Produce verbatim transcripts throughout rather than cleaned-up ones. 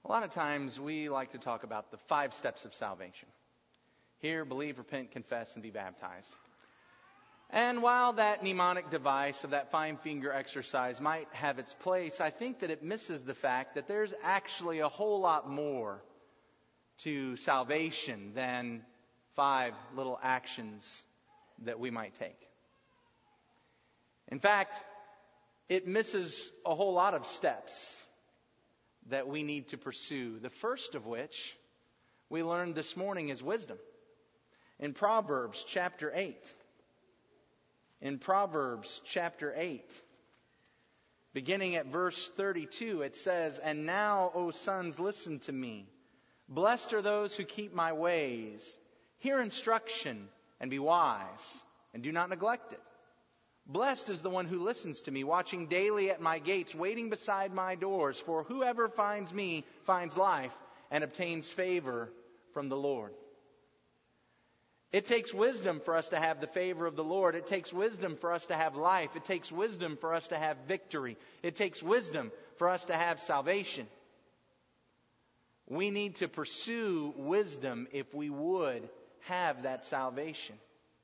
A lot of times we like to talk about the five steps of salvation. Hear, believe, repent, confess, and be baptized. And while that mnemonic device of that five finger exercise might have its place, I think that it misses the fact that there's actually a whole lot more to salvation than five little actions that we might take. In fact, it misses a whole lot of steps that we need to pursue. The first of which we learned this morning is wisdom. In Proverbs chapter eight. In Proverbs chapter eight, beginning at verse thirty-two, it says, "And now, O sons, listen to me. Blessed are those who keep my ways. Hear instruction and be wise, and do not neglect it. Blessed is the one who listens to me, watching daily at my gates, waiting beside my doors. For whoever finds me finds life and obtains favor from the Lord." It takes wisdom for us to have the favor of the Lord. It takes wisdom for us to have life. It takes wisdom for us to have victory. It takes wisdom for us to have salvation. We need to pursue wisdom if we would have that salvation.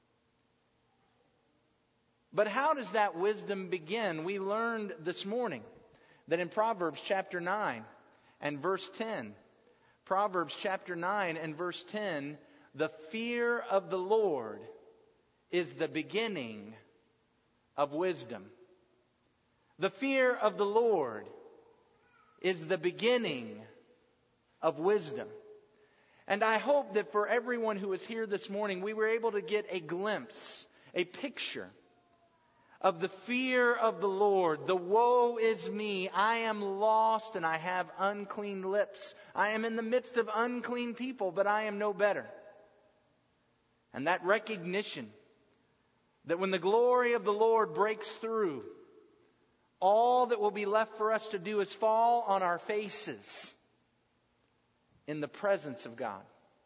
But how does that wisdom begin? We learned this morning that in Proverbs chapter nine and verse ten, Proverbs chapter nine and verse ten, the fear of the Lord is the beginning of wisdom. The fear of the Lord is the beginning of wisdom. And I hope that for everyone who is here this morning, we were able to get a glimpse, a picture of the fear of the Lord. The woe is me. I am lost and I have unclean lips. I am in the midst of unclean people, but I am no better. And that recognition that when the glory of the Lord breaks through, all that will be left for us to do is fall on our faces in the presence of God.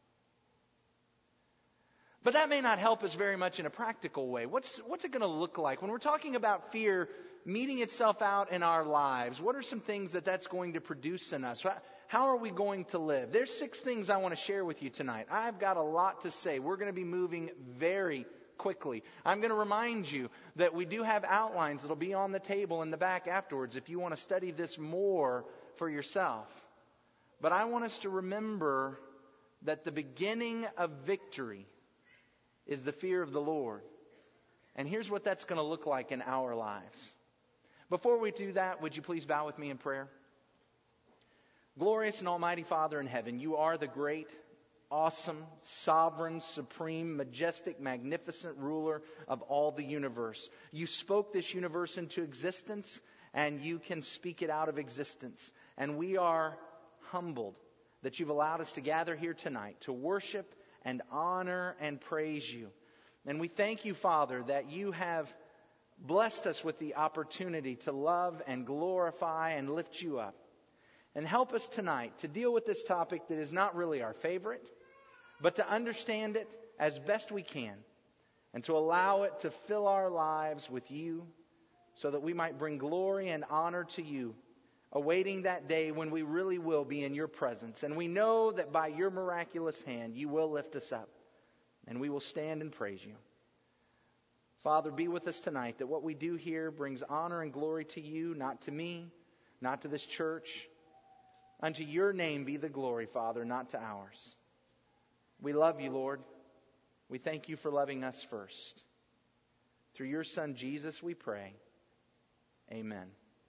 But that may not help us very much in a practical way. What's, what's it going to look like? When we're talking about fear meeting itself out in our lives, what are some things that that's going to produce in us? How are we going to live? There's six things I want to share with you tonight. I've got a lot to say. We're going to be moving very quickly. I'm going to remind you that we do have outlines that'll be on the table in the back afterwards if you want to study this more for yourself. But I want us to remember that the beginning of victory is the fear of the Lord. And here's what that's going to look like in our lives. Before we do that, would you please bow with me in prayer? Glorious and almighty Father in heaven, you are the great, awesome, sovereign, supreme, majestic, magnificent ruler of all the universe. You spoke this universe into existence, and you can speak it out of existence. And we are humbled that you've allowed us to gather here tonight to worship and honor and praise you. And we thank you, Father, that you have blessed us with the opportunity to love and glorify and lift you up. And help us tonight to deal with this topic that is not really our favorite, but to understand it as best we can and to allow it to fill our lives with you so that we might bring glory and honor to you, awaiting that day when we really will be in your presence. And we know that by your miraculous hand, you will lift us up and we will stand and praise you. Father, be with us tonight, that what we do here brings honor and glory to you, not to me, not to this church. Unto your name be the glory, Father, not to ours. We love you, Lord. We thank you for loving us first. Through your Son, Jesus, we pray. Amen.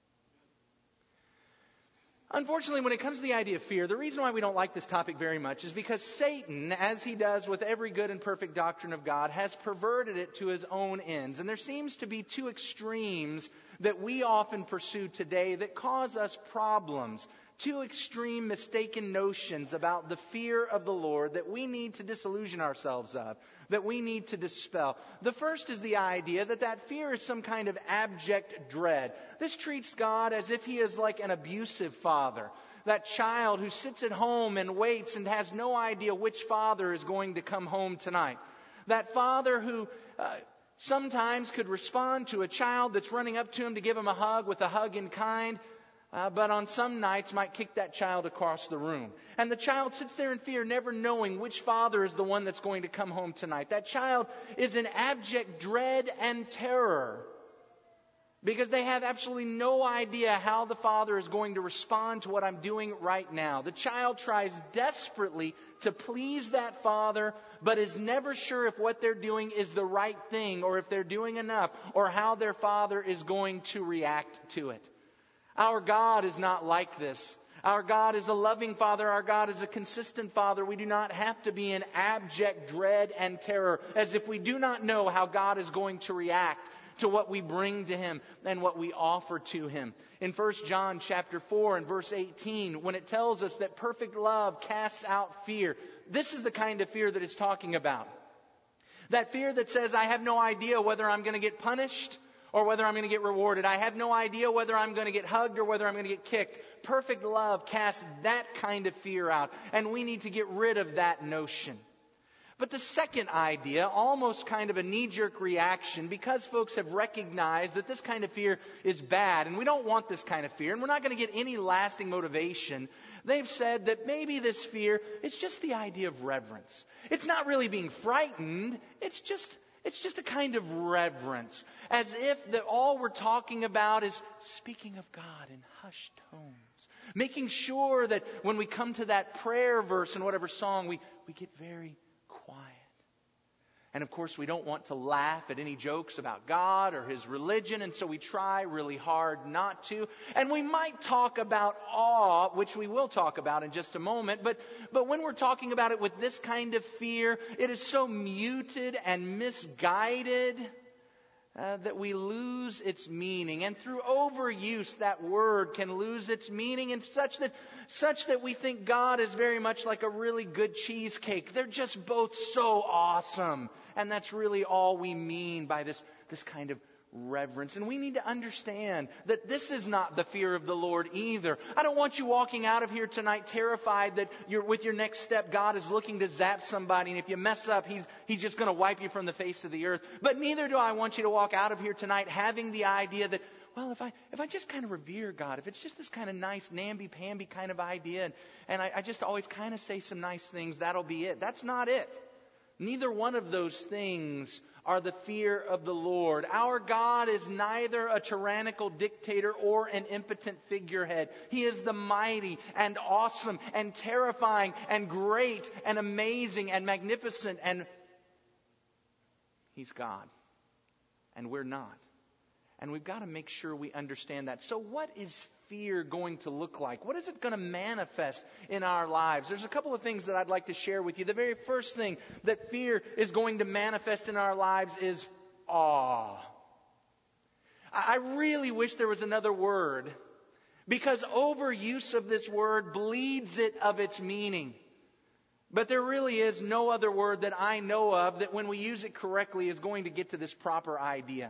Unfortunately, when it comes to the idea of fear, the reason why we don't like this topic very much is because Satan, as he does with every good and perfect doctrine of God, has perverted it to his own ends. And there seems to be two extremes that we often pursue today that cause us problems. Two extreme mistaken notions about the fear of the Lord that we need to disillusion ourselves of, that we need to dispel. The first is the idea that that fear is some kind of abject dread. This treats God as if he is like an abusive father. That child who sits at home and waits and has no idea which father is going to come home tonight. That father who uh, sometimes could respond to a child that's running up to him to give him a hug with a hug in kind. Uh, but on some nights might kick that child across the room. And the child sits there in fear, never knowing which father is the one that's going to come home tonight. That child is in abject dread and terror because they have absolutely no idea how the father is going to respond to what I'm doing right now. The child tries desperately to please that father, but is never sure if what they're doing is the right thing, or if they're doing enough, or how their father is going to react to it. Our God is not like this. Our God is a loving Father. Our God is a consistent Father. We do not have to be in abject dread and terror, as if we do not know how God is going to react to what we bring to Him and what we offer to Him. In First John chapter four and verse eighteen, when it tells us that perfect love casts out fear, this is the kind of fear that it's talking about. That fear that says, I have no idea whether I'm going to get punished or whether I'm going to get rewarded. I have no idea whether I'm going to get hugged or whether I'm going to get kicked. Perfect love casts that kind of fear out, and we need to get rid of that notion. But the second idea, almost kind of a knee-jerk reaction, because folks have recognized that this kind of fear is bad, and we don't want this kind of fear, and we're not going to get any lasting motivation, they've said that maybe this fear is just the idea of reverence. It's not really being frightened, it's just It's just a kind of reverence, as if that all we're talking about is speaking of God in hushed tones, making sure that when we come to that prayer verse in whatever song, we, we get very quiet. And of course, we don't want to laugh at any jokes about God or His religion, and so we try really hard not to. And we might talk about awe, which we will talk about in just a moment, but, but when we're talking about it with this kind of fear, it is so muted and misguided uh, that we lose its meaning. And through overuse, that word can lose its meaning, and such that such that we think God is very much like a really good cheesecake. They're just both so awesome. And that's really all we mean by this, this kind of reverence. And we need to understand that this is not the fear of the Lord either. I don't want you walking out of here tonight terrified that you're with your next step, God is looking to zap somebody, and if you mess up, He's, he's just going to wipe you from the face of the earth. But neither do I want you to walk out of here tonight having the idea that, well, if I if I just kind of revere God, if it's just this kind of nice, namby-pamby kind of idea, and, and I, I just always kind of say some nice things, that'll be it. That's not it. Neither one of those things are the fear of the Lord. Our God is neither a tyrannical dictator or an impotent figurehead. He is the mighty and awesome and terrifying and great and amazing and magnificent. And He's God. And we're not. And we've got to make sure we understand that. So what is fear going to look like? What is it going to manifest in our lives? There's a couple of things that I'd like to share with you. The very first thing that fear is going to manifest in our lives is awe. I really wish there was another word, because overuse of this word bleeds it of its meaning. But there really is no other word that I know of that when we use it correctly is going to get to this proper idea.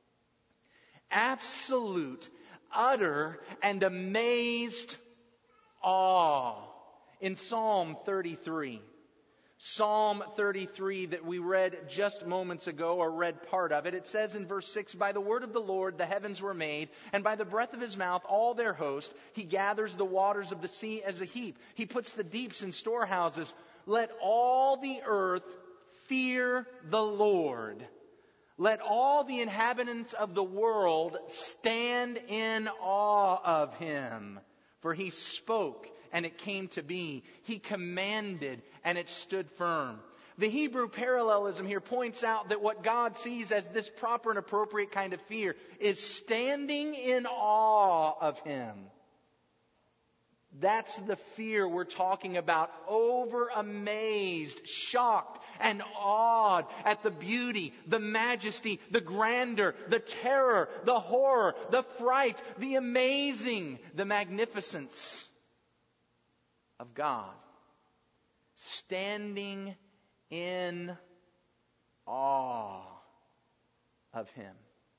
Absolute, utter, and amazed awe. In Psalm thirty-three. Psalm thirty-three that we read just moments ago, or read part of it. It says in verse six, by the word of the Lord the heavens were made, and by the breath of His mouth all their host. He gathers the waters of the sea as a heap. He puts the deeps in storehouses. Let all the earth fear the Lord. Let all the inhabitants of the world stand in awe of Him. For He spoke, and it came to be. He commanded, and it stood firm. The Hebrew parallelism here points out that what God sees as this proper and appropriate kind of fear is standing in awe of Him. That's the fear we're talking about. Over amazed, shocked, and awed at the beauty, the majesty, the grandeur, the terror, the horror, the fright, the amazing, the magnificence of God. Standing in awe of Him.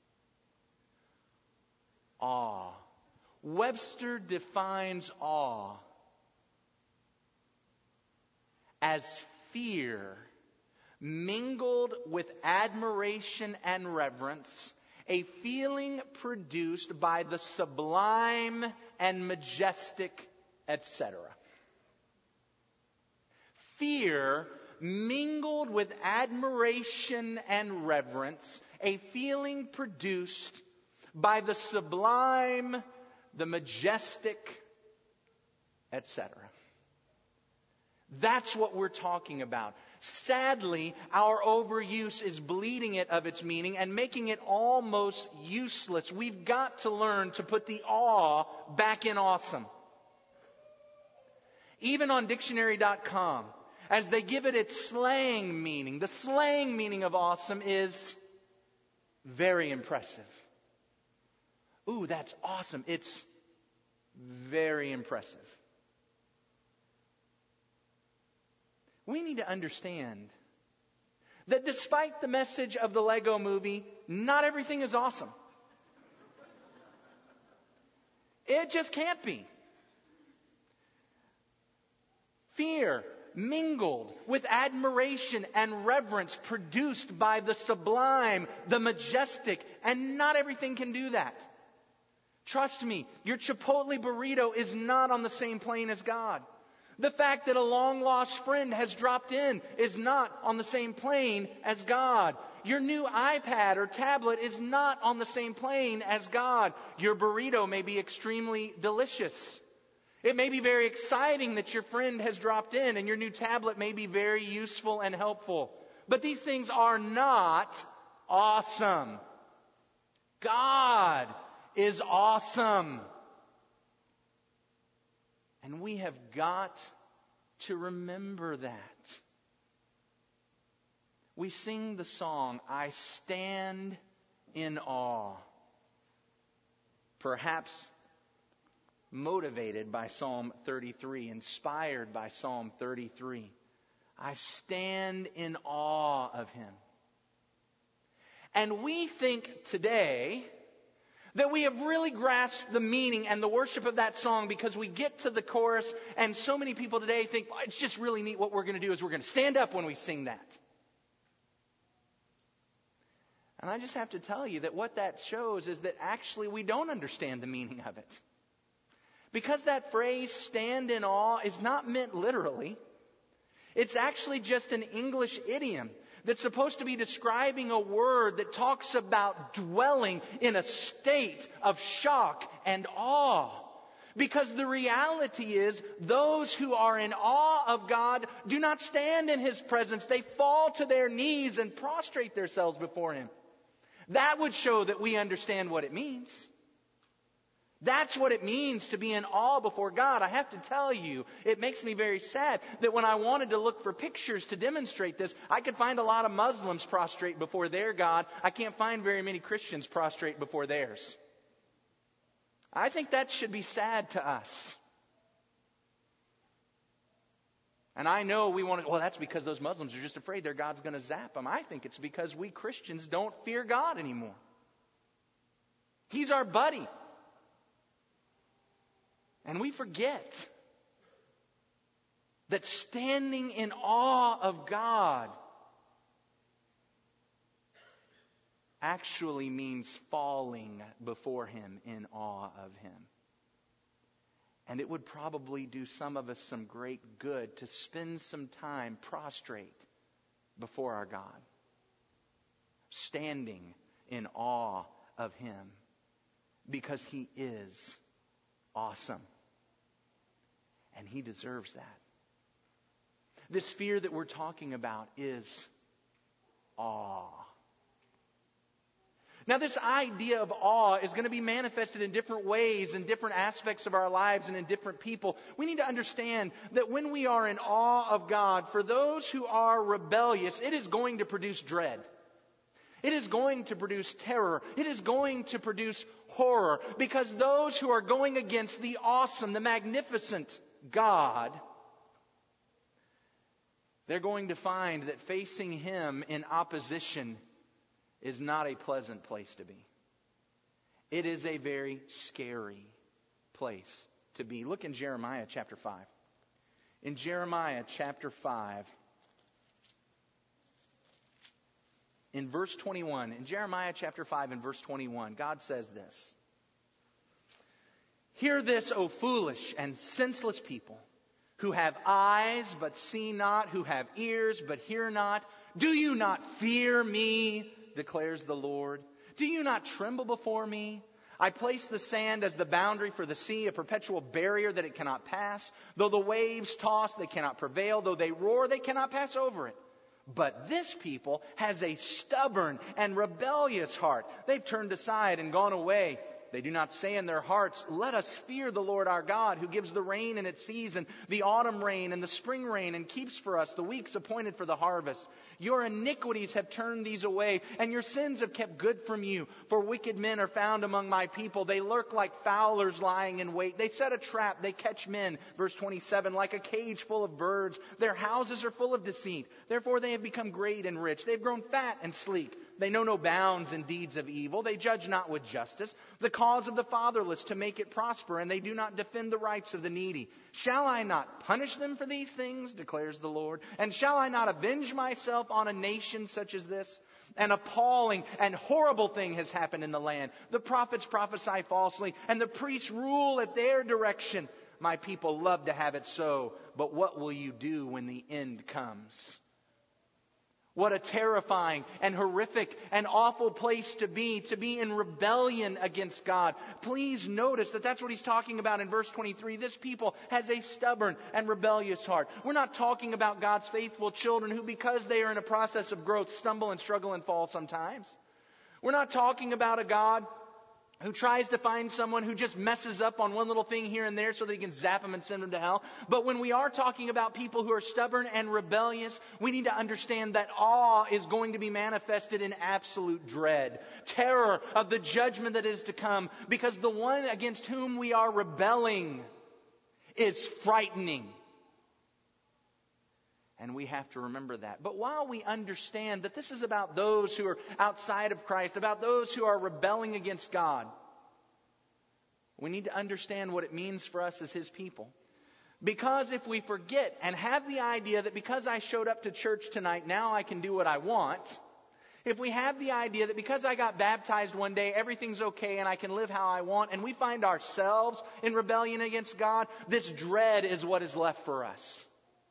Awe. Webster defines awe as fear mingled with admiration and reverence, A feeling produced by the sublime and majestic, et cetera. Fear mingled with admiration and reverence, a feeling produced by the sublime, the majestic, et cetera. That's what we're talking about. Sadly, our overuse is bleeding it of its meaning and making it almost useless. We've got to learn to put the awe back in awesome. Even on dictionary dot com, as they give it its slang meaning, the slang meaning of awesome is very impressive. Ooh, that's awesome. It's very impressive. We need to understand that despite the message of the Lego movie, not everything is awesome. It just can't be. Fear mingled with admiration and reverence produced by the sublime, the majestic, and not everything can do that. Trust me, your Chipotle burrito is not on the same plane as God. The fact that a long-lost friend has dropped in is not on the same plane as God. Your new iPad or tablet is not on the same plane as God. Your burrito may be extremely delicious. It may be very exciting that your friend has dropped in, and your new tablet may be very useful and helpful. But these things are not awesome. God is awesome. And we have got to remember that. We sing the song, I stand in awe. Perhaps motivated by Psalm thirty-three, inspired by Psalm thirty-three. I stand in awe of Him. And we think today that we have really grasped the meaning and the worship of that song because we get to the chorus and so many people today think, well, it's just really neat. What we're going to do is we're going to stand up when we sing that. And I just have to tell you that what that shows is that actually we don't understand the meaning of it. Because that phrase, stand in awe, is not meant literally. It's actually just an English idiom that's supposed to be describing a word that talks about dwelling in a state of shock and awe. Because the reality is, those who are in awe of God do not stand in His presence. They fall to their knees and prostrate themselves before Him. That would show that we understand what it means. That's what it means to be in awe before God. I have to tell you, it makes me very sad that when I wanted to look for pictures to demonstrate this, I could find a lot of Muslims prostrate before their God. I can't find very many Christians prostrate before theirs. I think that should be sad to us. And I know we want to, well, that's because those Muslims are just afraid their God's going to zap them. I think it's because we Christians don't fear God anymore. He's our buddy. And we forget that standing in awe of God actually means falling before Him in awe of Him. And it would probably do some of us some great good to spend some time prostrate before our God, standing in awe of Him, because He is awesome. And He deserves that. This fear that we're talking about is awe. Now, this idea of awe is going to be manifested in different ways, in different aspects of our lives, and in different people. We need to understand that when we are in awe of God, for those who are rebellious, it is going to produce dread. It is going to produce terror. It is going to produce horror. Because those who are going against the awesome, the magnificent God, they're going to find that facing Him in opposition is not a pleasant place to be. It is a very scary place to be. Look in Jeremiah chapter five. In Jeremiah chapter five, in verse twenty-one, in Jeremiah chapter five and verse twenty-one, God says this. Hear this, O foolish and senseless people, who have eyes but see not, who have ears but hear not. Do you not fear me, declares the Lord? Do you not tremble before me? I place the sand as the boundary for the sea, a perpetual barrier that it cannot pass. Though the waves toss, they cannot prevail. Though they roar, they cannot pass over it. But this people has a stubborn and rebellious heart. They've turned aside and gone away. They do not say in their hearts, let us fear the Lord our God, who gives the rain in its season, the autumn rain and the spring rain, and keeps for us the weeks appointed for the harvest. Your iniquities have turned these away, and your sins have kept good from you. For wicked men are found among my people. They lurk like fowlers lying in wait. They set a trap. They catch men. Verse twenty-seven, like a cage full of birds. Their houses are full of deceit. Therefore they have become great and rich. They've grown fat and sleek. They know no bounds in deeds of evil. They judge not with justice the cause of the fatherless to make it prosper, and they do not defend the rights of the needy. Shall I not punish them for these things, declares the Lord? And shall I not avenge myself on a nation such as this? An appalling and horrible thing has happened in the land. The prophets prophesy falsely, and the priests rule at their direction. My people love to have it so, but what will you do when the end comes? What a terrifying and horrific and awful place to be, to be in rebellion against God. Please notice that that's what he's talking about in verse twenty-three. This people has a stubborn and rebellious heart. We're not talking about God's faithful children who, because they are in a process of growth, stumble and struggle and fall sometimes. We're not talking about a God who tries to find someone who just messes up on one little thing here and there so that he can zap them and send them to hell. But when we are talking about people who are stubborn and rebellious, we need to understand that awe is going to be manifested in absolute dread, terror of the judgment that is to come, because the one against whom we are rebelling is frightening. And we have to remember that. But while we understand that this is about those who are outside of Christ, about those who are rebelling against God, we need to understand what it means for us as His people. Because if we forget and have the idea that because I showed up to church tonight, now I can do what I want. If we have the idea that because I got baptized one day, everything's okay and I can live how I want, and we find ourselves in rebellion against God, this dread is what is left for us.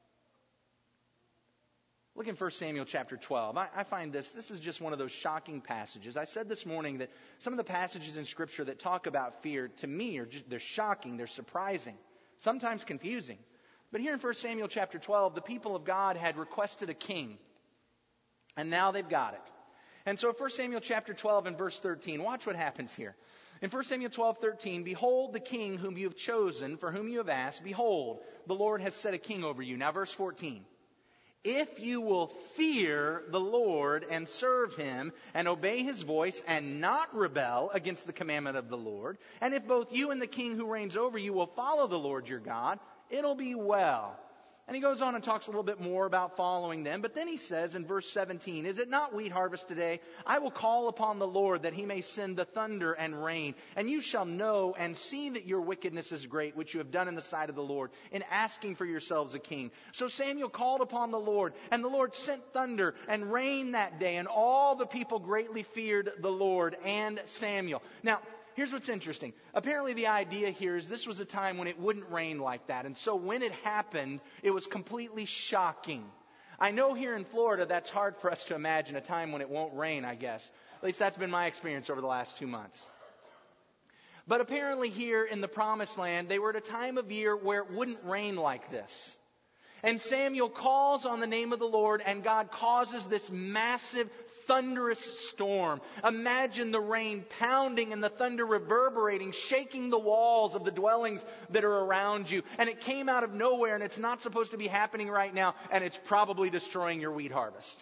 Look in First Samuel chapter twelve. I, I find this, this is just one of those shocking passages. I said this morning that some of the passages in Scripture that talk about fear, to me, are just, they're shocking, they're surprising, sometimes confusing. But here in First Samuel chapter twelve, the people of God had requested a king, and now they've got it. And so First Samuel chapter twelve and verse thirteen, watch what happens here. In First Samuel twelve thirteen, behold the king whom you have chosen, for whom you have asked, behold, the Lord has set a king over you. Now verse fourteen. If you will fear the Lord and serve Him and obey His voice and not rebel against the commandment of the Lord, and if both you and the king who reigns over you will follow the Lord your God, it'll be well. And he goes on and talks a little bit more about following them. But then he says in verse seventeen, is it not wheat harvest today? I will call upon the Lord that He may send the thunder and rain. And you shall know and see that your wickedness is great, which you have done in the sight of the Lord, in asking for yourselves a king. So Samuel called upon the Lord, and the Lord sent thunder and rain that day. And all the people greatly feared the Lord and Samuel. Now, here's what's interesting. Apparently the idea here is this was a time when it wouldn't rain like that. And so when it happened, it was completely shocking. I know here in Florida that's hard for us to imagine a time when it won't rain, I guess. At least that's been my experience over the last two months. But apparently here in the Promised Land, they were at a time of year where it wouldn't rain like this. And Samuel calls on the name of the Lord, and God causes this massive, thunderous storm. Imagine the rain pounding and the thunder reverberating, shaking the walls of the dwellings that are around you. And it came out of nowhere, and it's not supposed to be happening right now, and it's probably destroying your wheat harvest.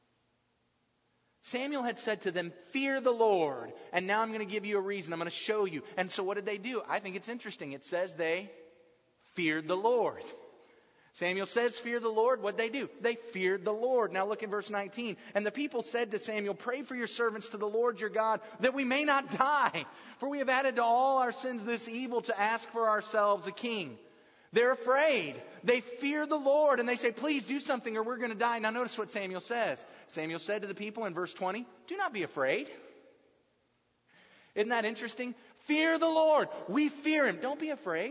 Samuel had said to them, fear the Lord. And now I'm going to give you a reason. I'm going to show you. And so what did they do? I think it's interesting. It says they feared the Lord. Samuel says, fear the Lord. What'd they do? They feared the Lord. Now look in verse nineteen. And the people said to Samuel, pray for your servants to the Lord your God, that we may not die. For we have added to all our sins this evil to ask for ourselves a king. They're afraid. They fear the Lord and they say, please do something or we're going to die. Now notice what Samuel says. Samuel said to the people in verse twenty, do not be afraid. Isn't that interesting? Fear the Lord. We fear Him. Don't be afraid.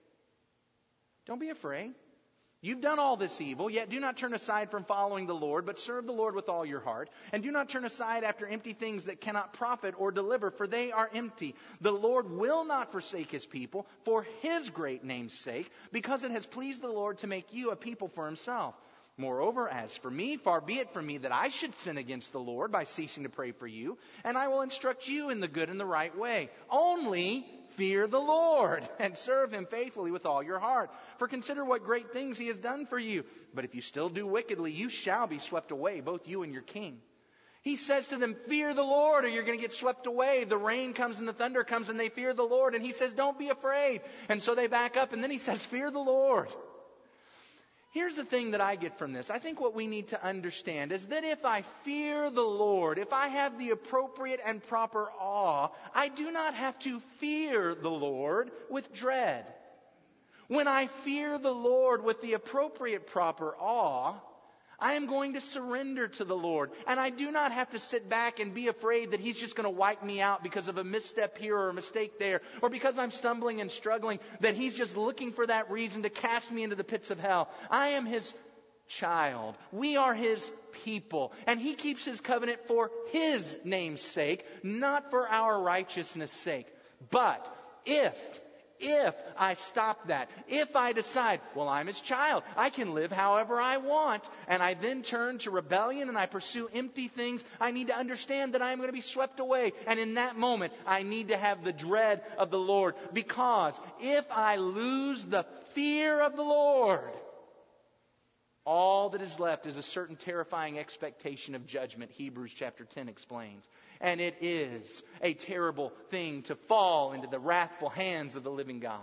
Don't be afraid. You've done all this evil, yet do not turn aside from following the Lord, but serve the Lord with all your heart. And do not turn aside after empty things that cannot profit or deliver, for they are empty. The Lord will not forsake His people for His great name's sake, because it has pleased the Lord to make you a people for Himself. Moreover, as for me, far be it from me that I should sin against the Lord by ceasing to pray for you, and I will instruct you in the good and the right way. Only fear the Lord and serve Him faithfully with all your heart. For consider what great things He has done for you. But if you still do wickedly, you shall be swept away, both you and your king. He says to them, fear the Lord or you're going to get swept away. The rain comes and the thunder comes and they fear the Lord. And He says, don't be afraid. And so they back up and then He says, fear the Lord. Here's the thing that I get from this. I think what we need to understand is that if I fear the Lord, if I have the appropriate and proper awe, I do not have to fear the Lord with dread. When I fear the Lord with the appropriate proper awe, I am going to surrender to the Lord. And I do not have to sit back and be afraid that He's just going to wipe me out because of a misstep here or a mistake there, or because I'm stumbling and struggling, that He's just looking for that reason to cast me into the pits of hell. I am His child. We are His people. And He keeps His covenant for His name's sake, not for our righteousness' sake. But if If I stop that, if I decide, well, I'm His child, I can live however I want, and I then turn to rebellion and I pursue empty things, I need to understand that I'm going to be swept away. And in that moment, I need to have the dread of the Lord. Because if I lose the fear of the Lord, all that is left is a certain terrifying expectation of judgment, Hebrews chapter ten explains. And it is a terrible thing to fall into the wrathful hands of the living God.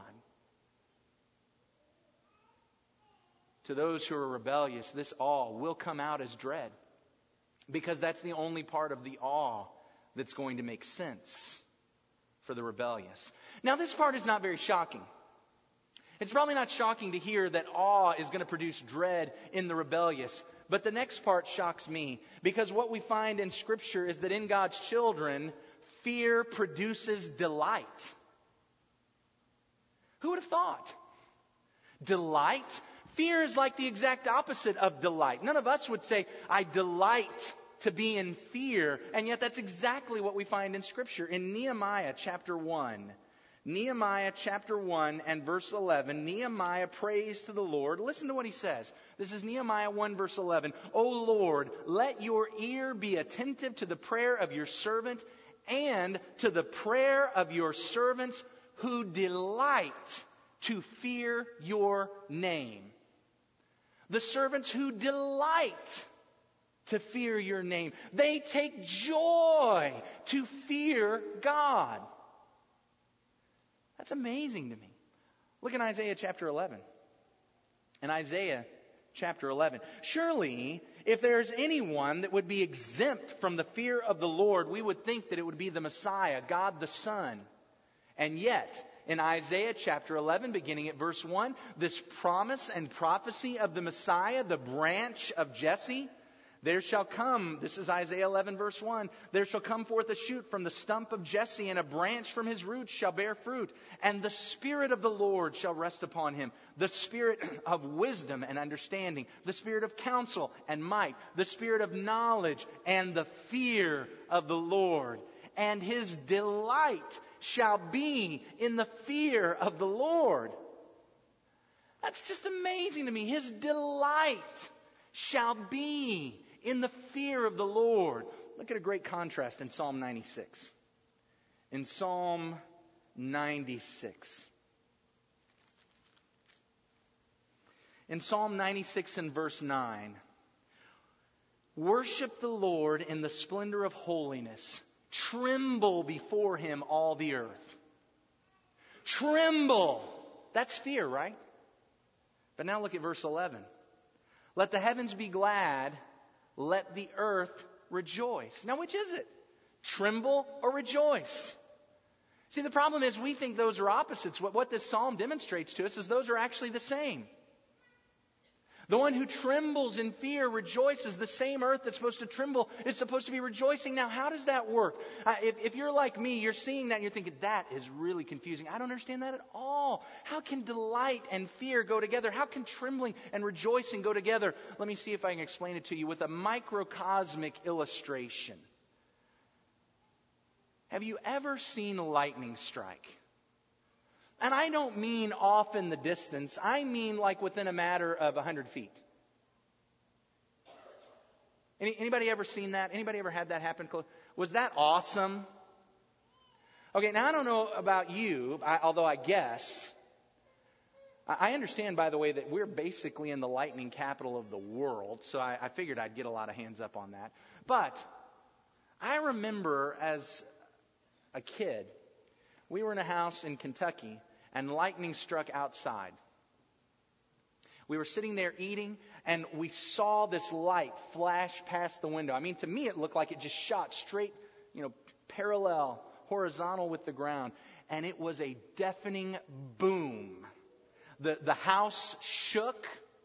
To those who are rebellious, this awe will come out as dread. Because that's the only part of the awe that's going to make sense for the rebellious. Now, this part is not very shocking. It's probably not shocking to hear that awe is going to produce dread in the rebellious. But the next part shocks me, because what we find in Scripture is that in God's children, fear produces delight. Who would have thought? Delight? Fear is like the exact opposite of delight. None of us would say, I delight to be in fear. And yet that's exactly what we find in Scripture. In Nehemiah chapter one, Nehemiah chapter one and verse eleven, Nehemiah prays to the Lord. Listen to what he says. This is Nehemiah one verse eleven. O Lord, let your ear be attentive to the prayer of your servant and to the prayer of your servants who delight to fear your name. The servants who delight to fear your name. They take joy to fear God. That's amazing to me. Look in Isaiah chapter eleven. In Isaiah chapter eleven. Surely, if there's anyone that would be exempt from the fear of the Lord, we would think that it would be the Messiah, God the Son. And yet, in Isaiah chapter eleven, beginning at verse one, this promise and prophecy of the Messiah, the branch of Jesse, there shall come, this is Isaiah eleven verse one, there shall come forth a shoot from the stump of Jesse, and a branch from his roots shall bear fruit. And the Spirit of the Lord shall rest upon him, the Spirit of wisdom and understanding, the Spirit of counsel and might, the Spirit of knowledge and the fear of the Lord. And his delight shall be in the fear of the Lord. That's just amazing to me. His delight shall be in the fear of the Lord. Look at a great contrast in Psalm ninety-six. In Psalm ninety-six. In Psalm ninety-six and verse nine. Worship the Lord in the splendor of holiness. Tremble before Him, all the earth. Tremble. That's fear, right? But now look at verse eleven. Let the heavens be glad. Let the earth rejoice. Now, which is it? Tremble or rejoice? See, the problem is we think those are opposites. What, what this psalm demonstrates to us is those are actually the same. The one who trembles in fear rejoices. The same earth that's supposed to tremble is supposed to be rejoicing. Now, how does that work? Uh, if, if you're like me, you're seeing that and you're thinking, that is really confusing. I don't understand that at all. How can delight and fear go together? How can trembling and rejoicing go together? Let me see if I can explain it to you with a microcosmic illustration. Have you ever seen lightning strike? And I don't mean off in the distance. I mean like within a matter of a hundred feet. Any, anybody ever seen that? Anybody ever had that happen? Was that awesome? Okay, now I don't know about you, I, although I guess. I, I understand, by the way, that we're basically in the lightning capital of the world. So I, I figured I'd get a lot of hands up on that. But I remember as a kid, we were in a house in Kentucky, and lightning struck outside. We were sitting there eating, and we saw this light flash past the window. I mean, to me, it looked like it just shot straight, you know, parallel, horizontal with the ground. And it was a deafening boom. The, the house shook.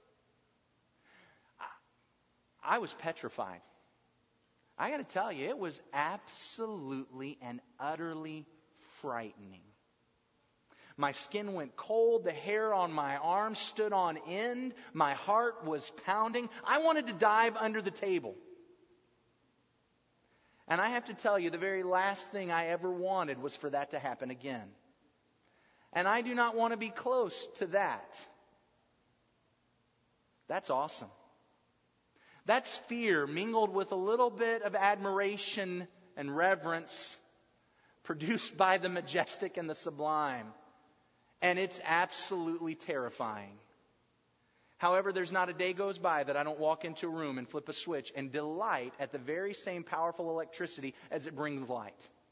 I, I was petrified. I got to tell you, it was absolutely and utterly frightening. My skin went cold. The hair on my arms stood on end. My heart was pounding. I wanted to dive under the table. And I have to tell you, the very last thing I ever wanted was for that to happen again. And I do not want to be close to that. That's awesome. That's fear mingled with a little bit of admiration and reverence produced by the majestic and the sublime. And it's absolutely terrifying. However, there's not a day goes by that I don't walk into a room and flip a switch and delight at the very same powerful electricity as it brings light.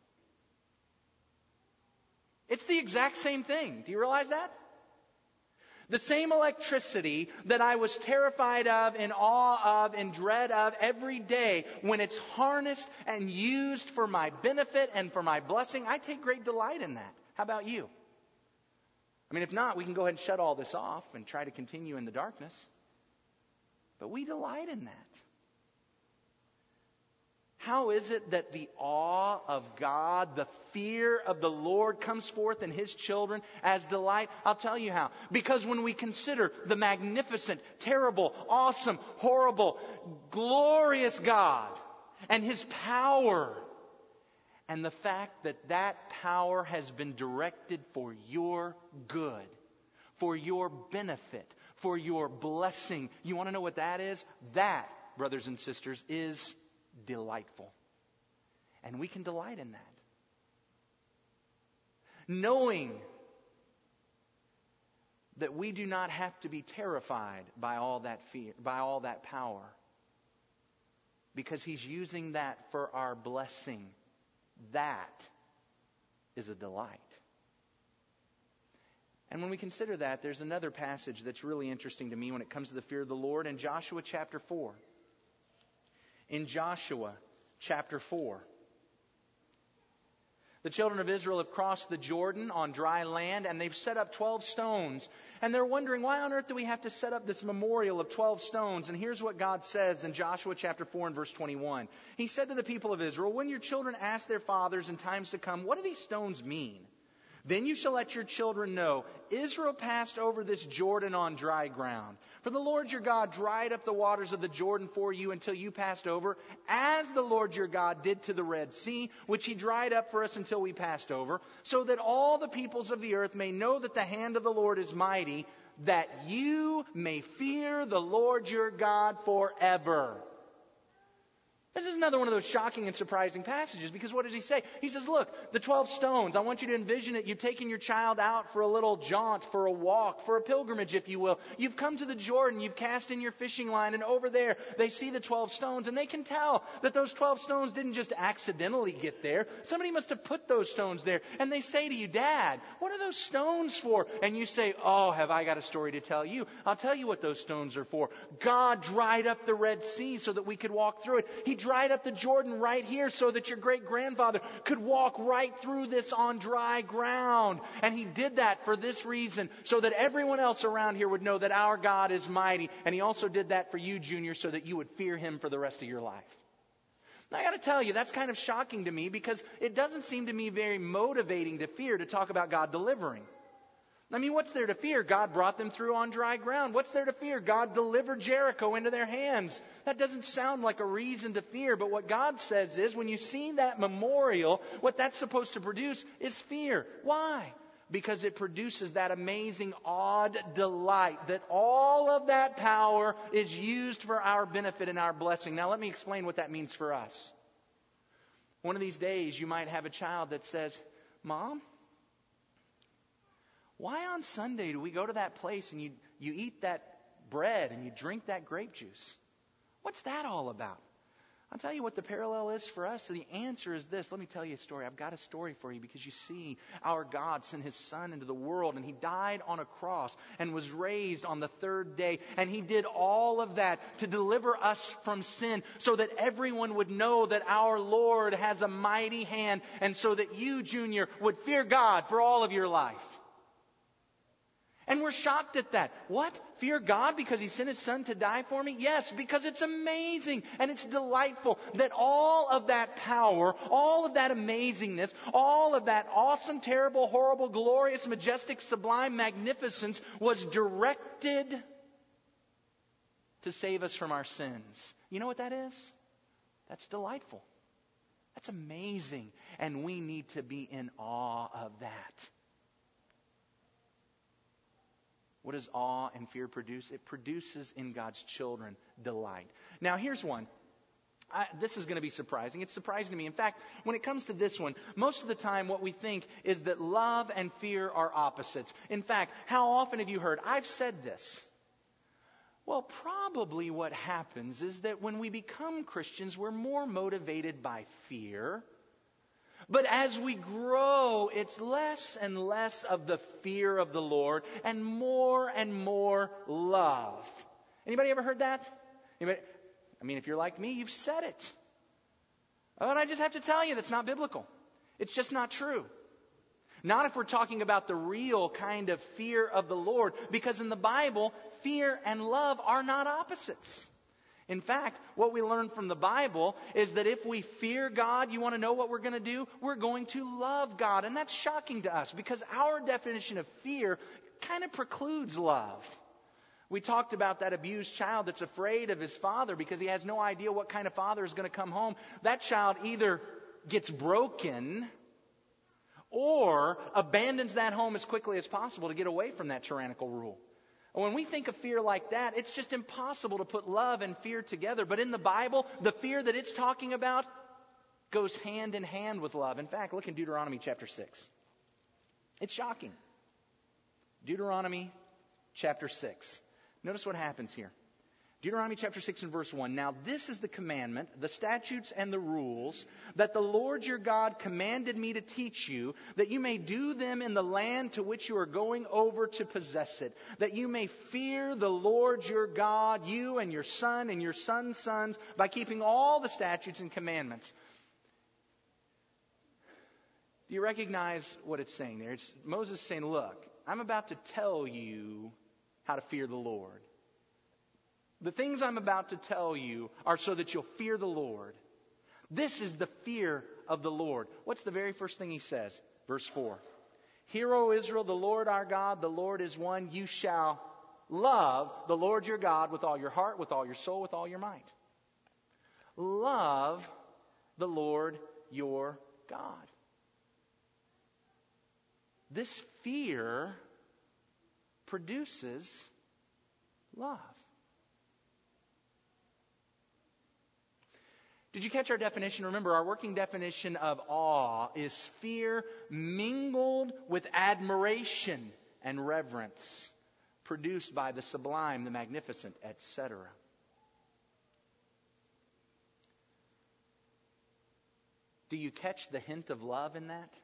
It's the exact same thing. Do you realize that? The same electricity that I was terrified of, in awe of, in dread of every day, when it's harnessed and used for my benefit and for my blessing, I take great delight in that. How about you? I mean, if not, we can go ahead and shut all this off and try to continue in the darkness. But we delight in that. How is it that the awe of God, the fear of the Lord comes forth in His children as delight? I'll tell you how. Because when we consider the magnificent, terrible, awesome, horrible, glorious God and His power, and the fact that that power has been directed for your good, for your benefit, for your blessing. You want to know what that is? That, brothers and sisters, is delightful. And we can delight in that. Knowing that we do not have to be terrified by all that fear, by all that power. Because He's using that for our blessing. That is a delight. And when we consider that, there's another passage that's really interesting to me when it comes to the fear of the Lord in Joshua chapter four. In Joshua chapter four. The children of Israel have crossed the Jordan on dry land, and they've set up twelve stones. And they're wondering, why on earth do we have to set up this memorial of twelve stones? And here's what God says in Joshua chapter four and verse twenty-one. He said to the people of Israel, when your children ask their fathers in times to come, what do these stones mean? Then you shall let your children know, Israel passed over this Jordan on dry ground. For the Lord your God dried up the waters of the Jordan for you until you passed over, as the Lord your God did to the Red Sea, which He dried up for us until we passed over, so that all the peoples of the earth may know that the hand of the Lord is mighty, that you may fear the Lord your God forever. This is another one of those shocking and surprising passages, because what does He say? He says, look, the twelve stones, I want you to envision it. You've taken your child out for a little jaunt, for a walk, for a pilgrimage, if you will. You've come to the Jordan, you've cast in your fishing line, and over there they see the twelve stones, and they can tell that those twelve stones didn't just accidentally get there. Somebody must have put those stones there. And they say to you, Dad, what are those stones for? And you say, oh, have I got a story to tell you? I'll tell you what those stones are for. God dried up the Red Sea so that we could walk through it. He dried up the Jordan right here so that your great-grandfather could walk right through this on dry ground. And He did that for this reason, so that everyone else around here would know that our God is mighty. And He also did that for you, Junior, so that you would fear Him for the rest of your life. Now, I got to tell you, that's kind of shocking to me, because it doesn't seem to me very motivating to fear to talk about God delivering. I mean, what's there to fear? God brought them through on dry ground. What's there to fear? God delivered Jericho into their hands. That doesn't sound like a reason to fear, but what God says is, when you see that memorial, what that's supposed to produce is fear. Why? Because it produces that amazing, awed delight that all of that power is used for our benefit and our blessing. Now, let me explain what that means for us. One of these days, you might have a child that says, Mom, why on Sunday do we go to that place and you, you eat that bread and you drink that grape juice? What's that all about? I'll tell you what the parallel is for us. So the answer is this. Let me tell you a story. I've got a story for you, because you see, our God sent His Son into the world, and He died on a cross and was raised on the third day. And He did all of that to deliver us from sin, so that everyone would know that our Lord has a mighty hand, and so that you, Junior, would fear God for all of your life. And we're shocked at that. What? Fear God because He sent His Son to die for me? Yes, because it's amazing and it's delightful that all of that power, all of that amazingness, all of that awesome, terrible, horrible, glorious, majestic, sublime magnificence was directed to save us from our sins. You know what that is? That's delightful. That's amazing. And we need to be in awe of that. What does awe and fear produce? It produces in God's children delight. Now, here's one. I, this is going to be surprising. It's surprising to me. In fact, when it comes to this one, most of the time what we think is that love and fear are opposites. In fact, how often have you heard, I've said this? Well, probably what happens is that when we become Christians, we're more motivated by fear. But as we grow, it's less and less of the fear of the Lord and more and more love. Anybody ever heard that? Anybody? I mean, if you're like me, you've said it. Oh, and I just have to tell you, that's not biblical. It's just not true. Not if we're talking about the real kind of fear of the Lord. Because in the Bible, fear and love are not opposites. In fact, what we learn from the Bible is that if we fear God, you want to know what we're going to do? We're going to love God. And that's shocking to us, because our definition of fear kind of precludes love. We talked about that abused child that's afraid of his father because he has no idea what kind of father is going to come home. That child either gets broken or abandons that home as quickly as possible to get away from that tyrannical rule. When we think of fear like that, it's just impossible to put love and fear together. But in the Bible, the fear that it's talking about goes hand in hand with love. In fact, look in Deuteronomy chapter six. It's shocking. Deuteronomy chapter six. Notice what happens here. Deuteronomy chapter six and verse one. Now this is the commandment, the statutes and the rules that the Lord your God commanded me to teach you, that you may do them in the land to which you are going over to possess it, that you may fear the Lord your God, you and your son and your son's sons, by keeping all the statutes and commandments. Do you recognize what it's saying there? It's Moses saying, look, I'm about to tell you how to fear the Lord. The things I'm about to tell you are so that you'll fear the Lord. This is the fear of the Lord. What's the very first thing he says? Verse four. Hear, O Israel, the Lord our God, the Lord is one. You shall love the Lord your God with all your heart, with all your soul, with all your might. Love the Lord your God. This fear produces love. Did you catch our definition? Remember, our working definition of awe is fear mingled with admiration and reverence, produced by the sublime, the magnificent, et cetera. Do you catch the hint of love in that?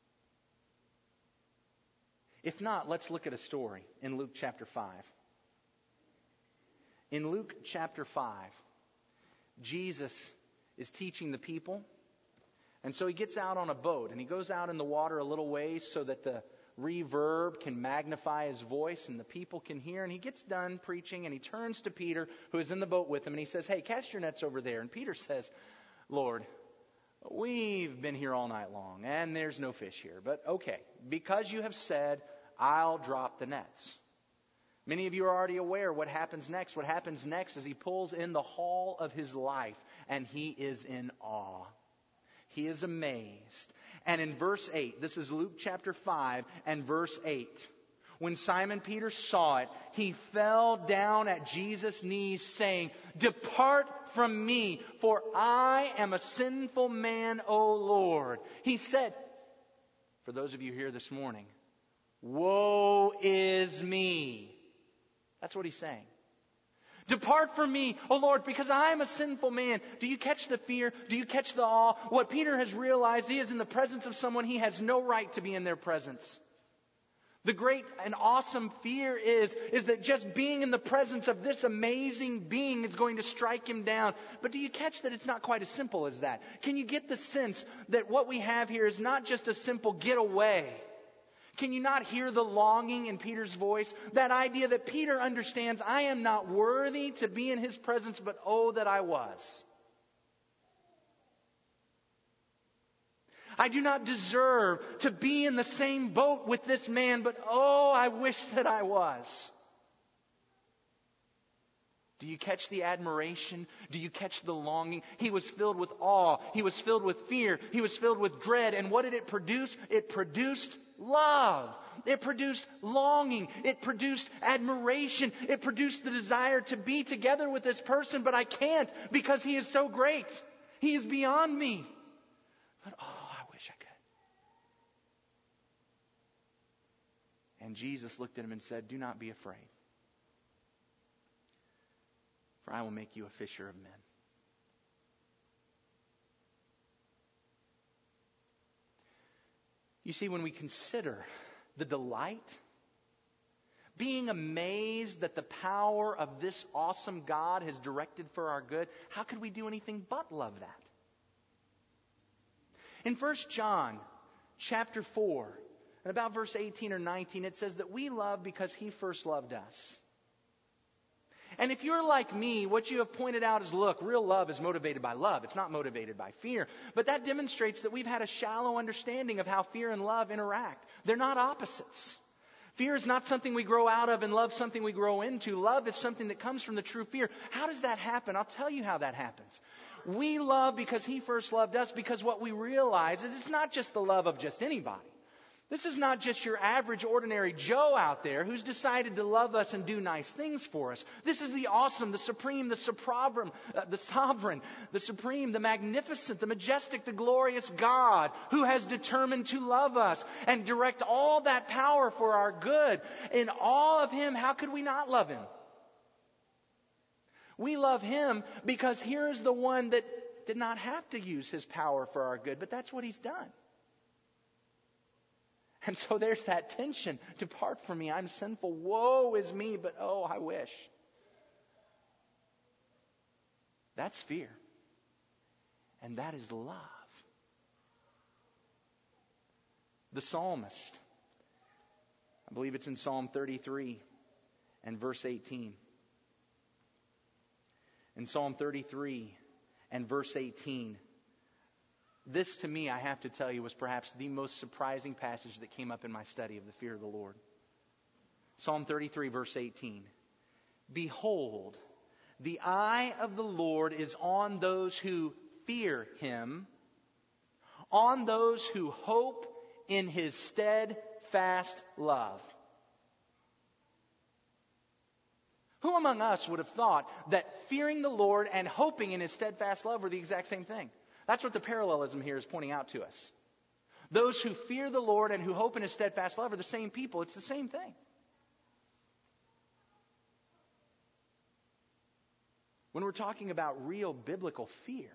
If not, let's look at a story in Luke chapter five. In Luke chapter five, Jesus is teaching the people. And so he gets out on a boat, and he goes out in the water a little ways so that the reverb can magnify his voice and the people can hear. And he gets done preaching, and he turns to Peter, who is in the boat with him, and he says, "Hey, cast your nets over there." And Peter says, "Lord, we've been here all night long, and there's no fish here. But okay, because you have said, I'll drop the nets." Many of you are already aware what happens next. What happens next is he pulls in the haul of his life, and he is in awe. He is amazed. And in verse eight, this is Luke chapter five and verse eight. When Simon Peter saw it, he fell down at Jesus' knees saying, "Depart from me, for I am a sinful man, O Lord." He said, for those of you here this morning, "Woe is me." That's what he's saying. "Depart from me, O Lord, because I am a sinful man." Do you catch the fear? Do you catch the awe? What Peter has realized, he is in the presence of someone he has no right to be in their presence. The great and awesome fear is, is that just being in the presence of this amazing being is going to strike him down. But do you catch that it's not quite as simple as that? Can you get the sense that what we have here is not just a simple get away? Can you not hear the longing in Peter's voice? That idea that Peter understands, I am not worthy to be in his presence, but oh, that I was. I do not deserve to be in the same boat with this man, but oh, I wish that I was. Do you catch the admiration? Do you catch the longing? He was filled with awe. He was filled with fear. He was filled with dread. And what did it produce? It produced love. It produced longing. It produced admiration. It produced the desire to be together with this person, but I can't because he is so great. He is beyond me. But oh, I wish I could. And Jesus looked at him and said, "Do not be afraid. For I will make you a fisher of men." You see, when we consider the delight, being amazed that the power of this awesome God has directed for our good, how could we do anything but love that? In First John chapter four, and about verse eighteen or nineteen, it says that we love because He first loved us. And if you're like me, what you have pointed out is, look, real love is motivated by love. It's not motivated by fear. But that demonstrates that we've had a shallow understanding of how fear and love interact. They're not opposites. Fear is not something we grow out of and love something we grow into. Love is something that comes from the true fear. How does that happen? I'll tell you how that happens. We love because He first loved us, because what we realize is it's not just the love of just anybody. This is not just your average, ordinary Joe out there who's decided to love us and do nice things for us. This is the awesome, the supreme, the sovereign, uh, the sovereign, the supreme, the magnificent, the majestic, the glorious God who has determined to love us and direct all that power for our good. In all of Him, how could we not love Him? We love Him because here is the one that did not have to use His power for our good, but that's what He's done. And so there's that tension. Depart from me, I'm sinful. Woe is me, but oh, I wish. That's fear. And that is love. The psalmist, I believe it's in Psalm thirty-three and verse eighteen. In Psalm thirty-three and verse eighteen, this, to me, I have to tell you, was perhaps the most surprising passage that came up in my study of the fear of the Lord. Psalm thirty-three, verse eighteen. Behold, the eye of the Lord is on those who fear Him, on those who hope in His steadfast love. Who among us would have thought that fearing the Lord and hoping in His steadfast love were the exact same thing? That's what the parallelism here is pointing out to us. Those who fear the Lord and who hope in His steadfast love are the same people. It's the same thing. When we're talking about real biblical fear,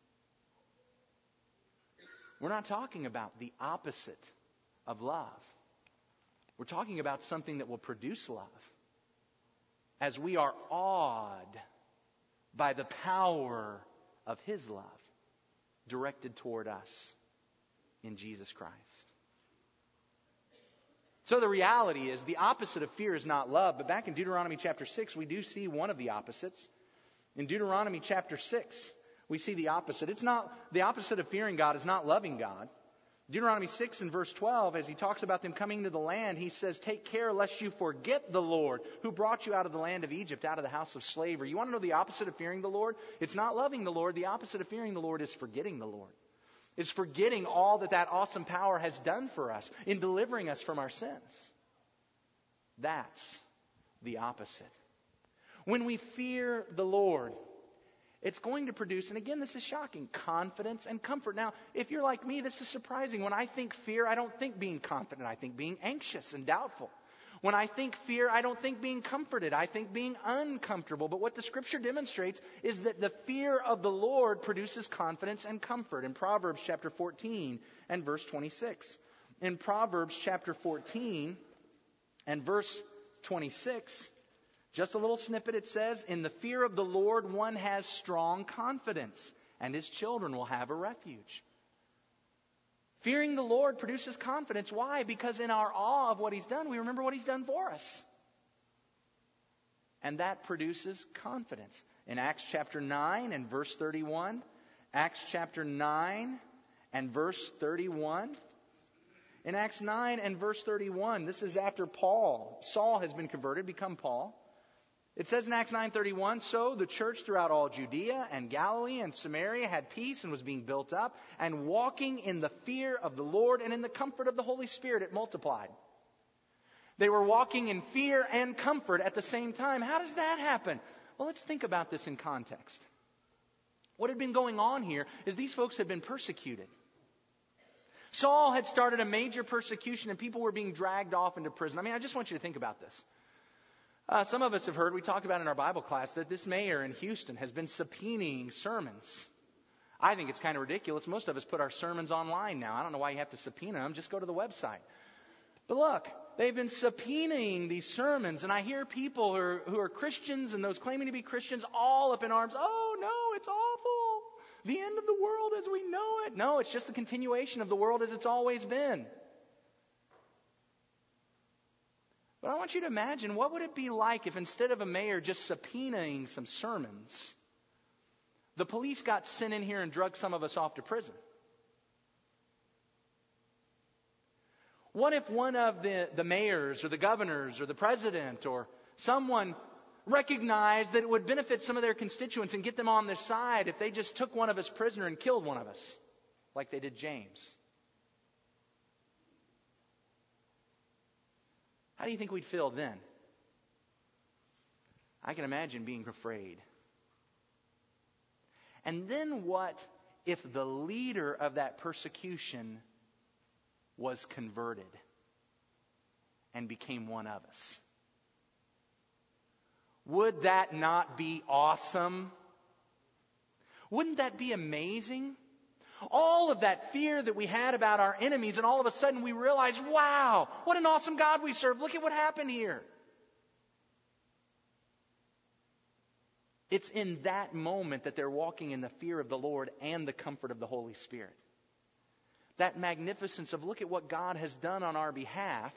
we're not talking about the opposite of love. We're talking about something that will produce love. As we are awed by the power of His love. directed toward us in Jesus Christ. So the reality is the opposite of fear is not love. But back in Deuteronomy chapter six, we do see one of the opposites. In Deuteronomy chapter six, we see the opposite. It's not, the opposite of fearing God is not loving God. Deuteronomy six and verse twelve, as he talks about them coming to the land, he says, take care lest you forget the Lord who brought you out of the land of Egypt, out of the house of slavery. You want to know the opposite of fearing the Lord? It's not loving the Lord. The opposite of fearing the Lord is forgetting the Lord. Is forgetting all that that awesome power has done for us in delivering us from our sins. That's the opposite. When we fear the Lord, it's going to produce, and again, this is shocking, confidence and comfort. Now, if you're like me, this is surprising. When I think fear, I don't think being confident. I think being anxious and doubtful. When I think fear, I don't think being comforted. I think being uncomfortable. But what the Scripture demonstrates is that the fear of the Lord produces confidence and comfort. In Proverbs chapter fourteen and verse twenty-six. In Proverbs chapter fourteen and verse twenty-six, just a little snippet, it says, in the fear of the Lord one has strong confidence, and his children will have a refuge. Fearing the Lord produces confidence. Why? Because in our awe of what He's done, we remember what He's done for us. And that produces confidence. In Acts chapter nine and verse thirty-one, Acts chapter nine and verse thirty-one. In Acts nine and verse thirty-one, this is after Paul. Saul has been converted, become Paul. It says in Acts nine thirty-one, so the church throughout all Judea and Galilee and Samaria had peace and was being built up, and walking in the fear of the Lord and in the comfort of the Holy Spirit, it multiplied. They were walking in fear and comfort at the same time. How does that happen? Well, let's think about this in context. What had been going on here is these folks had been persecuted. Saul had started a major persecution and people were being dragged off into prison. I mean, I just want you to think about this. Uh, some of us have heard, we talked about in our Bible class, that this mayor in Houston has been subpoenaing sermons. I think it's kind of ridiculous. Most of us put our sermons online now. I don't know why you have to subpoena them. Just go to the website. But look, they've been subpoenaing these sermons, and I hear people who are, who are Christians and those claiming to be Christians all up in arms. Oh, no, it's awful. The end of the world as we know it. No, it's just the continuation of the world as it's always been. But I want you to imagine, what would it be like if instead of a mayor just subpoenaing some sermons, the police got sent in here and drugged some of us off to prison? What if one of the, the mayors or the governors or the president or someone recognized that it would benefit some of their constituents and get them on their side if they just took one of us prisoner and killed one of us, like they did James? How do you think we'd feel then? I can imagine being afraid. And then what if the leader of that persecution was converted and became one of us? Would that not be awesome? Wouldn't that be amazing? All of that fear that we had about our enemies, and all of a sudden we realize, wow, what an awesome God we serve. Look at what happened here. It's in that moment that they're walking in the fear of the Lord and the comfort of the Holy Spirit. That magnificence of look at what God has done on our behalf.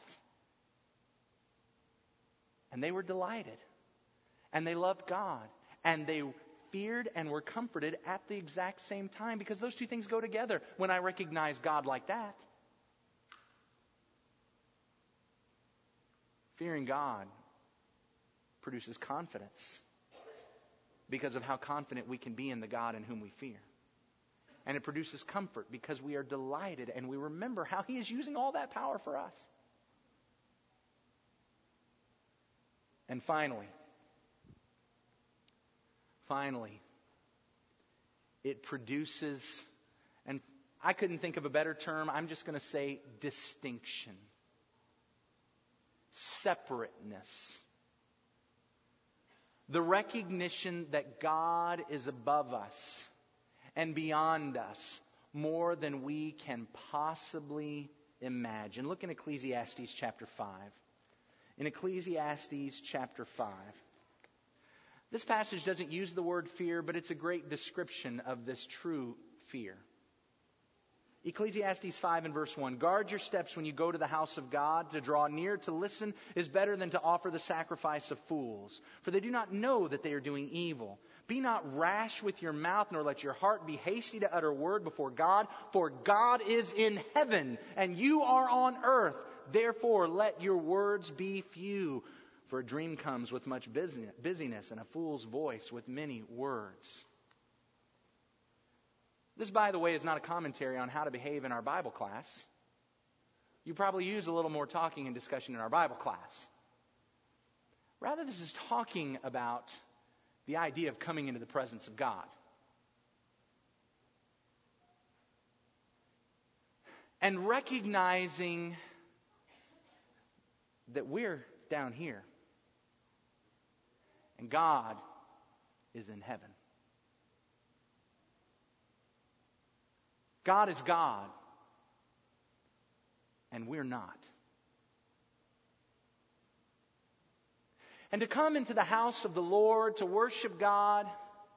And they were delighted. And they loved God. And they feared and were comforted at the exact same time, because those two things go together when I recognize God like that. Fearing God produces confidence because of how confident we can be in the God in whom we fear. And it produces comfort because we are delighted and we remember how He is using all that power for us. And finally, Finally, it produces, and I couldn't think of a better term, I'm just going to say distinction. Separateness. The recognition that God is above us and beyond us more than we can possibly imagine. Look in Ecclesiastes chapter five. In Ecclesiastes chapter five. This passage doesn't use the word fear, but it's a great description of this true fear. Ecclesiastes five and verse one, guard your steps when you go to the house of God. To draw near, to listen is better than to offer the sacrifice of fools. For they do not know that they are doing evil. Be not rash with your mouth, nor let your heart be hasty to utter word before God. For God is in heaven, and you are on earth. Therefore let your words be few. For a dream comes with much busyness, and a fool's voice with many words. This, by the way, is not a commentary on how to behave in our Bible class. You probably use a little more talking and discussion in our Bible class. Rather, this is talking about the idea of coming into the presence of God. And recognizing that we're down here. And God is in heaven. God is God, and we're not. And to come into the house of the Lord, to worship God,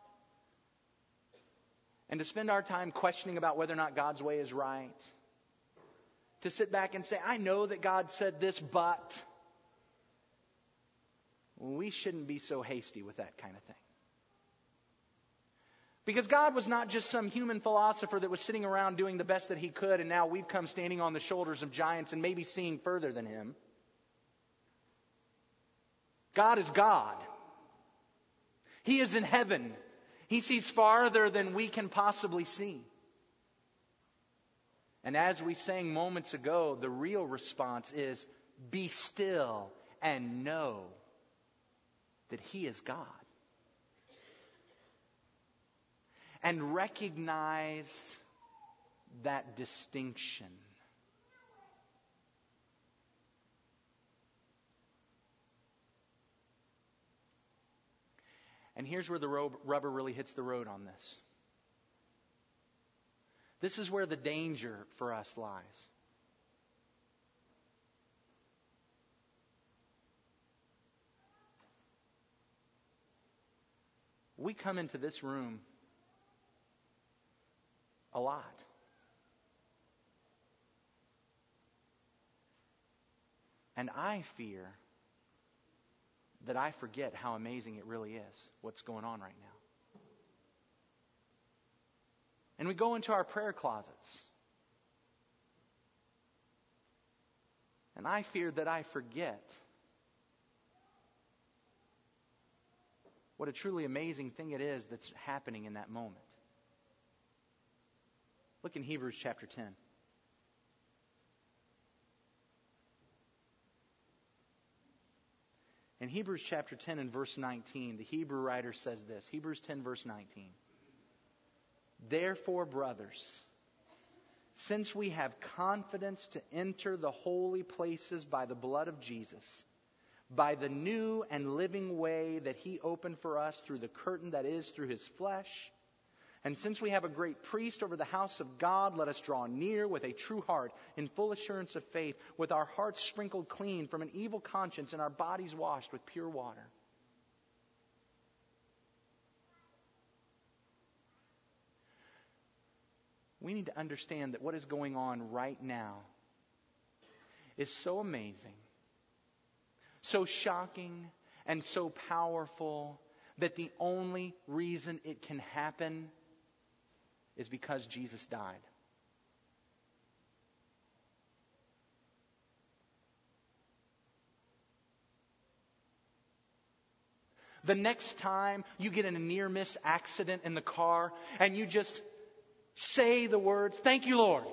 and to spend our time questioning about whether or not God's way is right. To sit back and say, I know that God said this, but we shouldn't be so hasty with that kind of thing. Because God was not just some human philosopher that was sitting around doing the best that He could, and now we've come standing on the shoulders of giants and maybe seeing further than Him. God is God. He is in heaven. He sees farther than we can possibly see. And as we sang moments ago, the real response is, be still and know that He is God. And recognize that distinction. And here's where the rubber really hits the road on this. This is where the danger for us lies. We come into this room a lot. And I fear that I forget how amazing it really is, what's going on right now. And we go into our prayer closets. And I fear that I forget what a truly amazing thing it is that's happening in that moment. Look in Hebrews chapter ten. In Hebrews chapter ten and verse nineteen, the Hebrew writer says this. Hebrews ten verse nineteen. Therefore, brothers, since we have confidence to enter the holy places by the blood of Jesus, by the new and living way that He opened for us through the curtain that is through His flesh, and since we have a great priest over the house of God, let us draw near with a true heart, in full assurance of faith, with our hearts sprinkled clean from an evil conscience and our bodies washed with pure water. We need to understand that what is going on right now is so amazing, so shocking, and so powerful that the only reason it can happen is because Jesus died. The next time you get in a near-miss accident in the car and you just say the words, "Thank you, Lord,"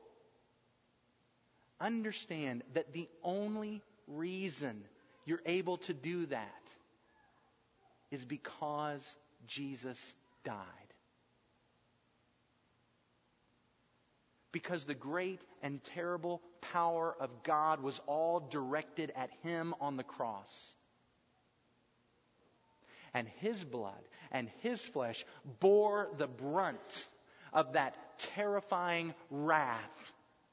understand that the only reason you're able to do that is because Jesus died. Because the great and terrible power of God was all directed at Him on the cross. And His blood and His flesh bore the brunt of that terrifying wrath.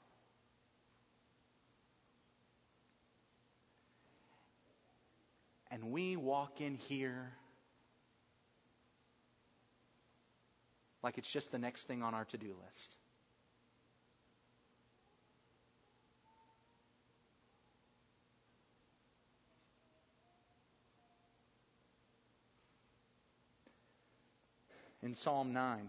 And we walk in here like it's just the next thing on our to-do list. in Psalm nine,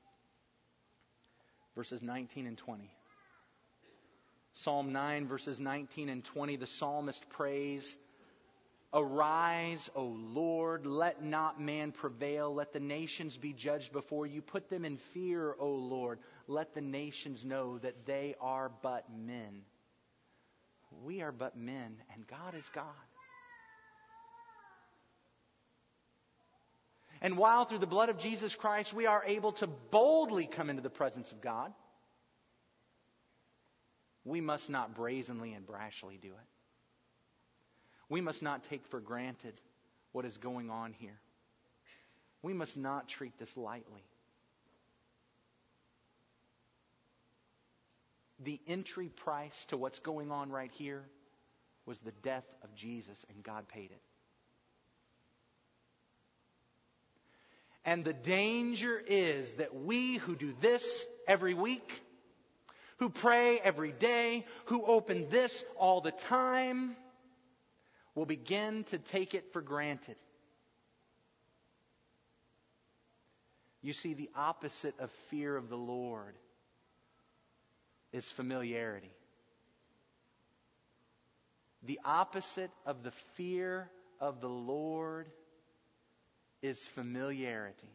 verses nineteen and twenty. Psalm nine, verses nineteen and twenty, the psalmist prays, "Arise, O Lord, let not man prevail. Let the nations be judged before you. Put them in fear, O Lord. Let the nations know that they are but men." We are but men, and God is God. And while through the blood of Jesus Christ we are able to boldly come into the presence of God, we must not brazenly and brashly do it. We must not take for granted what is going on here. We must not treat this lightly. The entry price to what's going on right here was the death of Jesus, and God paid it. And the danger is that we who do this every week, who pray every day, who open this all the time, will begin to take it for granted. You see, the opposite of fear of the Lord is familiarity. The opposite of the fear of the Lord is familiarity.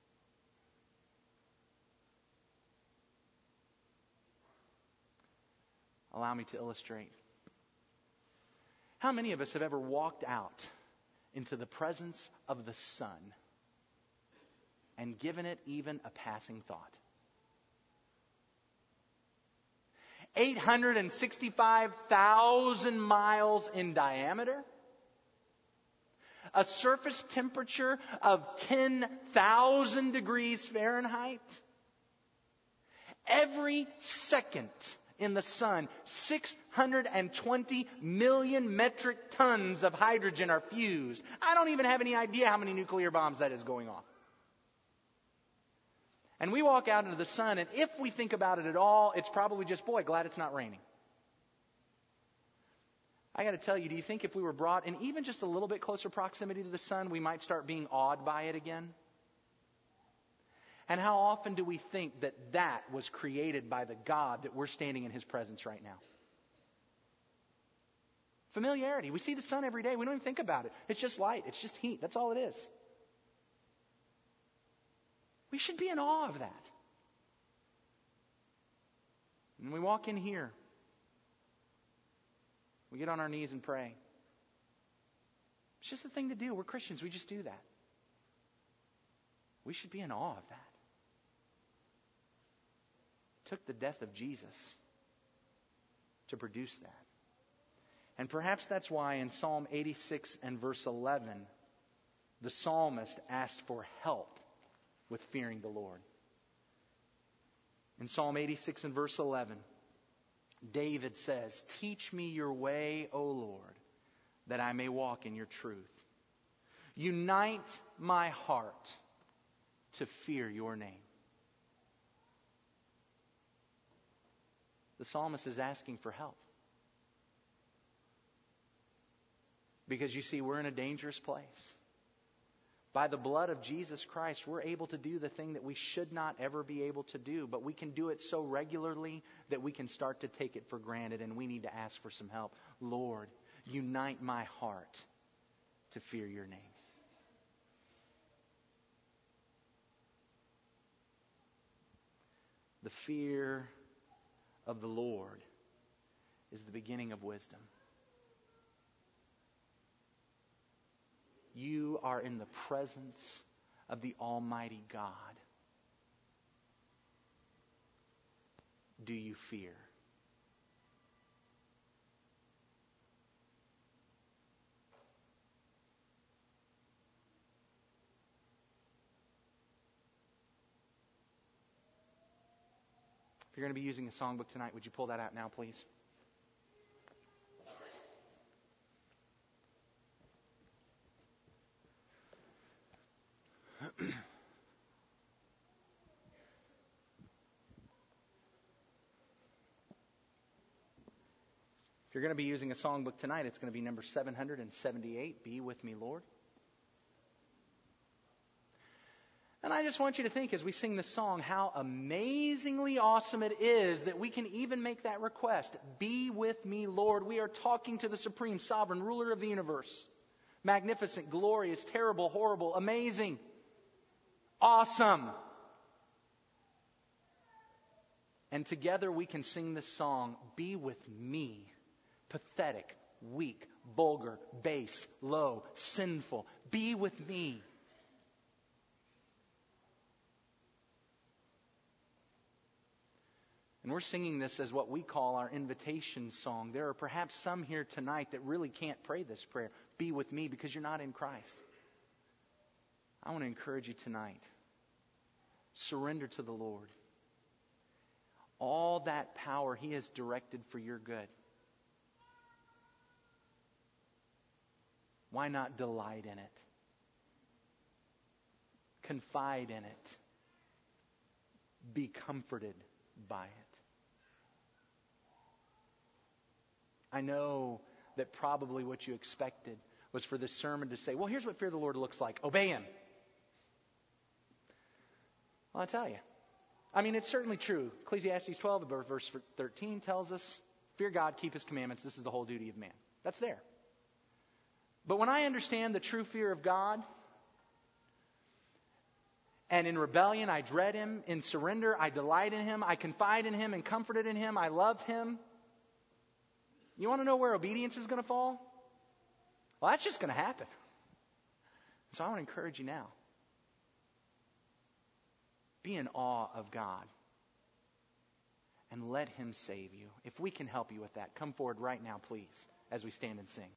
Allow me to illustrate. How many of us have ever walked out into the presence of the sun and given it even a passing thought? eight hundred sixty-five thousand miles in diameter, a surface temperature of ten thousand degrees Fahrenheit, every second in the sun, six hundred twenty million metric tons of hydrogen are fused. I don't even have any idea how many nuclear bombs that is going off. And we walk out into the sun, and if we think about it at all, it's probably just, boy, glad it's not raining. I got to tell you, do you think if we were brought in even just a little bit closer proximity to the sun, we might start being awed by it again? And how often do we think that that was created by the God that we're standing in His presence right now? Familiarity. We see the sun every day. We don't even think about it. It's just light. It's just heat. That's all it is. We should be in awe of that. And we walk in here. We get on our knees and pray. It's just the thing to do. We're Christians. We just do that. We should be in awe of that. It took the death of Jesus to produce that. And perhaps that's why in Psalm eighty-six and verse eleven, the psalmist asked for help with fearing the Lord. In Psalm eighty-six and verse eleven, David says, "Teach me your way, O Lord, that I may walk in your truth. Unite my heart to fear your name." The psalmist is asking for help. Because you see, we're in a dangerous place. By the blood of Jesus Christ, we're able to do the thing that we should not ever be able to do. But we can do it so regularly that we can start to take it for granted, and we need to ask for some help. Lord, unite my heart to fear your name. The fear of the Lord is the beginning of wisdom. You are in the presence of the Almighty God. Do you fear? If you're going to be using a songbook tonight, would you pull that out now, please? If you're going to be using a songbook tonight, it's going to be number seven hundred seventy-eight, Be With Me, Lord. And I just want you to think as we sing this song how amazingly awesome it is that we can even make that request. Be with me, Lord. We are talking to the supreme, sovereign ruler of the universe. Magnificent, glorious, terrible, horrible, amazing, awesome. And together we can sing this song, Be with me, pathetic, weak, vulgar, base, low, sinful. Be with me. And we're singing this as what we call our invitation song. There are perhaps some here tonight that really can't pray this prayer, be with me, because you're not in Christ. I want to encourage you tonight. Surrender to the Lord. All that power He has directed for your good. Why not delight in it? Confide in it. Be comforted by it. I know that probably what you expected was for this sermon to say, well, here's what fear of the Lord looks like. Obey Him. Well, I'll tell you. I mean, it's certainly true. Ecclesiastes twelve, verse thirteen tells us, fear God, keep His commandments. This is the whole duty of man. That's there. But when I understand the true fear of God, and in rebellion I dread Him, in surrender I delight in Him, I confide in Him and comforted in Him, I love Him. You want to know where obedience is going to fall? Well, that's just going to happen. So I want to encourage you now. Be in awe of God. And let Him save you. If we can help you with that, come forward right now, please, as we stand and sing.